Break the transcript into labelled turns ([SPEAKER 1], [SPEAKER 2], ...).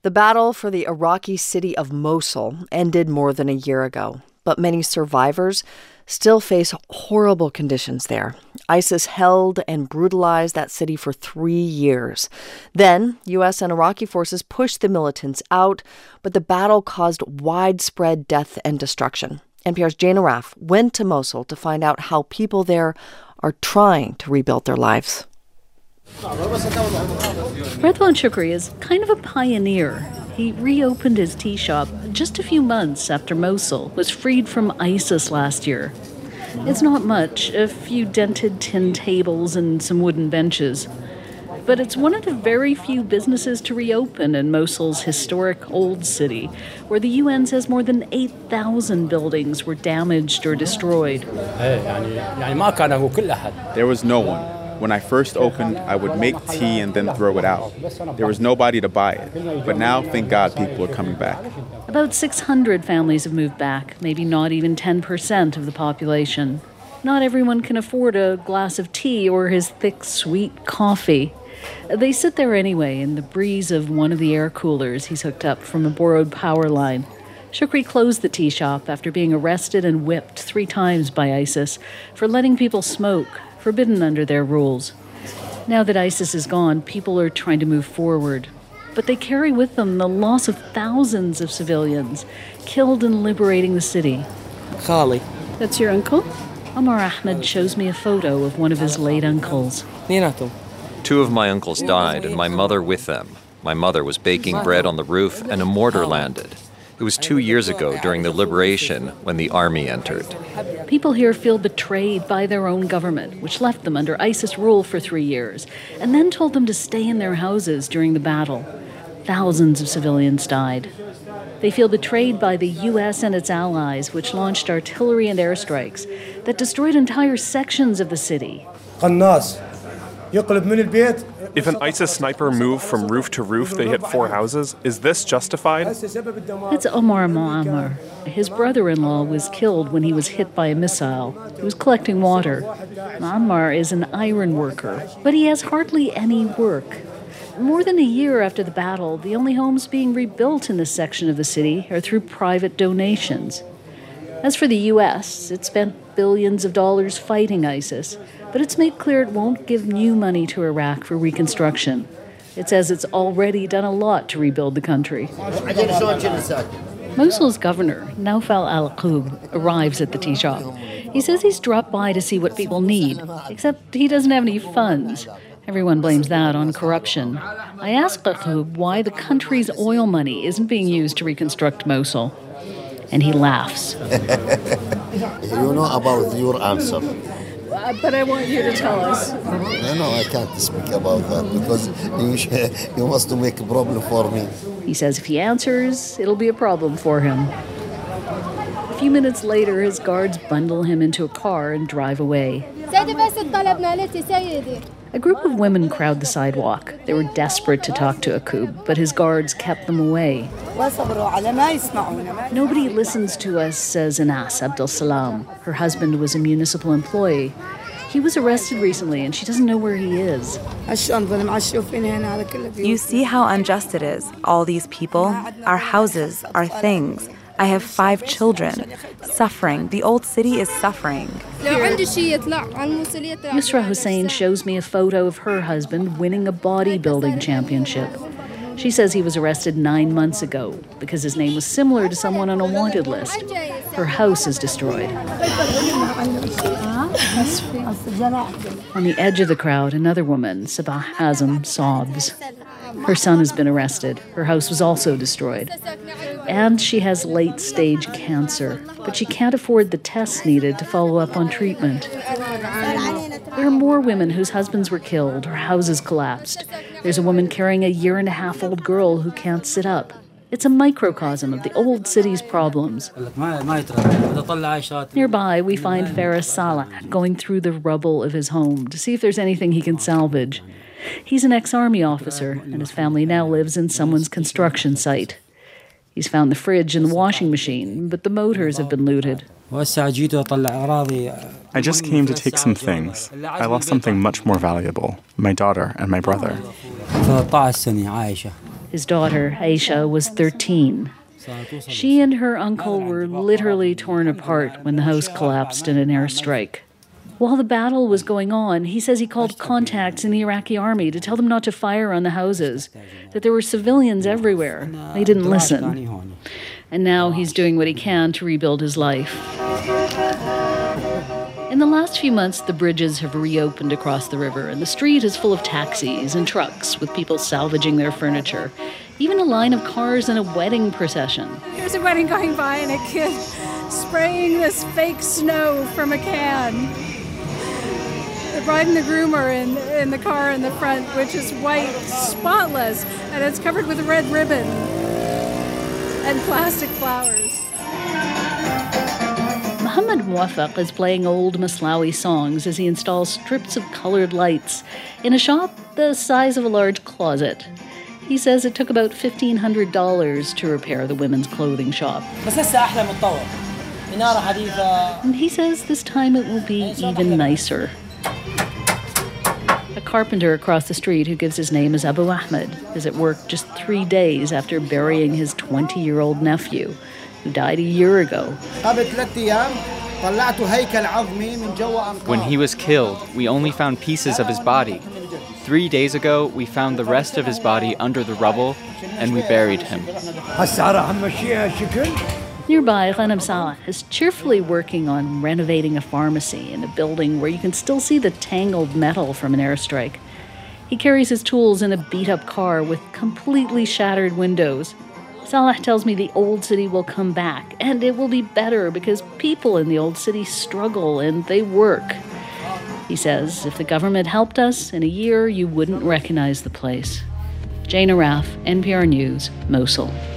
[SPEAKER 1] The battle for the Iraqi city of Mosul ended more than a year ago, but many survivors still face horrible conditions there. ISIS held and brutalized that city for 3 years. Then, U.S. and Iraqi forces pushed the militants out, but the battle caused widespread death and destruction. NPR's Jane Arraf went to Mosul to find out how people there are trying to rebuild their lives.
[SPEAKER 2] Redwan Shukri is kind of a pioneer. He reopened his tea shop just a few months after Mosul was freed from ISIS last year. It's not much, a few dented tin tables and some wooden benches. But it's one of the very few businesses to reopen in Mosul's historic old city, where the UN says more than 8,000 buildings were damaged or destroyed.
[SPEAKER 3] There was no one. When I first opened, I would make tea and then throw it out. There was nobody to buy it. But now, thank God, people are coming back.
[SPEAKER 2] About 600 families have moved back, maybe not even 10% of the population. Not everyone can afford a glass of tea or his thick, sweet coffee. They sit there anyway in the breeze of one of the air coolers he's hooked up from a borrowed power line. Shukri closed the tea shop after being arrested and whipped 3 times by ISIS for letting people smoke, forbidden under their rules. Now that ISIS is gone, people are trying to move forward. But they carry with them the loss of thousands of civilians killed in liberating the city.
[SPEAKER 4] Khali.
[SPEAKER 2] That's your uncle? Omar Ahmed shows me a photo of one of his late uncles.
[SPEAKER 5] 2 of my uncles died, and my mother with them. My mother was baking bread on the roof, and a mortar landed. It was 2 years ago during the liberation when the army entered.
[SPEAKER 2] People here feel betrayed by their own government, which left them under ISIS rule for 3 years, and then told them to stay in their houses during the battle. Thousands of civilians died. They feel betrayed by the U.S. and its allies, which launched artillery and airstrikes that destroyed entire sections of the city.
[SPEAKER 6] If an ISIS sniper moved from roof to roof, they hit 4 houses. Is this justified?
[SPEAKER 2] That's Omar Muammar. His brother-in-law was killed when he was hit by a missile. He was collecting water. Muammar is an iron worker, but he has hardly any work. More than a year after the battle, the only homes being rebuilt in this section of the city are through private donations. As for the U.S., it spent billions of dollars fighting ISIS, but it's made clear it won't give new money to Iraq for reconstruction. It says it's already done a lot to rebuild the country. Mosul's governor, Naufal al-Qub, arrives at the tea shop. He says he's dropped by to see what people need, except he doesn't have any funds. Everyone blames that on corruption. I asked al-Qub why the country's oil money isn't being used to reconstruct Mosul. And he laughs.
[SPEAKER 7] You know about your answer.
[SPEAKER 2] But I want you to tell us.
[SPEAKER 7] No, I can't speak about that because you must make a problem for me.
[SPEAKER 2] He says if he answers, it'll be a problem for him. A few minutes later, his guards bundle him into a car and drive away. A group of women crowd the sidewalk. They were desperate to talk to Aqub, but his guards kept them away. Nobody listens to us, says Anas Abdel Salam. Her husband was a municipal employee. He was arrested recently, and she doesn't know where he is.
[SPEAKER 8] You see how unjust it is. All these people, our houses, our things. I have 5 children, suffering. The old city is suffering.
[SPEAKER 2] Yusra Hussein shows me a photo of her husband winning a bodybuilding championship. She says he was arrested 9 months ago because his name was similar to someone on a wanted list. Her house is destroyed. On the edge of the crowd, another woman, Sabah Hazm, sobs. Her son has been arrested. Her house was also destroyed. And she has late-stage cancer, but she can't afford the tests needed to follow up on treatment. There are more women whose husbands were killed or houses collapsed. There's a woman carrying a 1.5-year-old girl who can't sit up. It's a microcosm of the old city's problems. Nearby, we find Faris Salah going through the rubble of his home to see if there's anything he can salvage. He's an ex-army officer, and his family now lives in someone's construction site. He's found the fridge and the washing machine, but the motors have been looted.
[SPEAKER 9] I just came to take some things. I lost something much more valuable, my daughter and my brother.
[SPEAKER 2] His daughter, Aisha, was 13. She and her uncle were literally torn apart when the house collapsed in an airstrike. While the battle was going on, he says he called contacts in the Iraqi army to tell them not to fire on the houses, that there were civilians everywhere. They didn't listen. And now he's doing what he can to rebuild his life. In the last few months, the bridges have reopened across the river, and the street is full of taxis and trucks with people salvaging their furniture. Even a line of cars in a wedding procession.
[SPEAKER 4] There's a wedding going by and a kid spraying this fake snow from a can. The bride and the groom are in the car in the front, which is white, spotless, and it's covered with a red ribbon and plastic flowers.
[SPEAKER 2] Muhammad Muwafaq is playing old Maslawi songs as he installs strips of colored lights in a shop the size of a large closet. He says it took about $1,500 to repair the women's clothing shop. And he says this time it will be even nicer. A carpenter across the street who gives his name as Abu Ahmed is at work just 3 days after burying his 20-year-old nephew, who died a year ago.
[SPEAKER 10] When he was killed, we only found pieces of his body. 3 days ago, we found the rest of his body under the rubble, and we buried him.
[SPEAKER 2] Nearby, Ghanem Salah is cheerfully working on renovating a pharmacy in a building where you can still see the tangled metal from an airstrike. He carries his tools in a beat-up car with completely shattered windows. Salah tells me the old city will come back, and it will be better because people in the old city struggle and they work. He says, if the government helped us, in a year you wouldn't recognize the place. Jane Arraf, NPR News, Mosul.